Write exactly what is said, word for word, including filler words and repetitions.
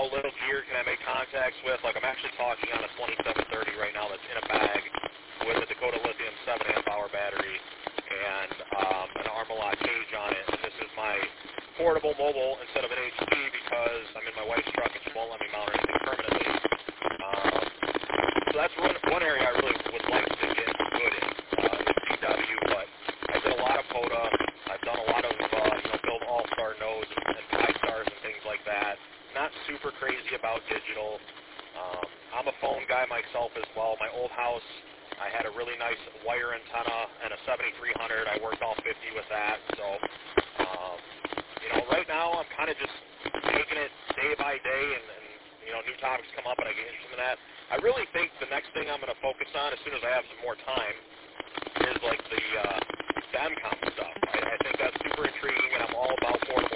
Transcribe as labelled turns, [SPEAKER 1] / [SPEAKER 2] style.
[SPEAKER 1] how little gear can I make contacts with. Like I'm actually talking on a twenty-seven thirty right now that's in a bag with a Dakota Lithium seven amp hour battery and um, an Armalot cage on it. And this is my portable mobile instead of an H P because I'm in my wife's truck and she won't let me mount anything permanently. Um, so that's one, one area I really would like to get good in, uh, is C W, but I did a lot of POTA. I've done a lot of, uh, you know, build all-star nodes and, and five-stars and things like that. Not super crazy about digital. Um, I'm a phone guy myself as well. My old house, I had a really nice wire antenna and a seventy-three hundred. I worked all fifty with that. So, um, you know, right now I'm kind of just taking it day by day, and, and, you know, new topics come up and I get interested in that. I really think the next thing I'm going to focus on as soon as I have some more time is like the, uh, the M COM stuff. I, I think that's super intriguing, and I'm all about portable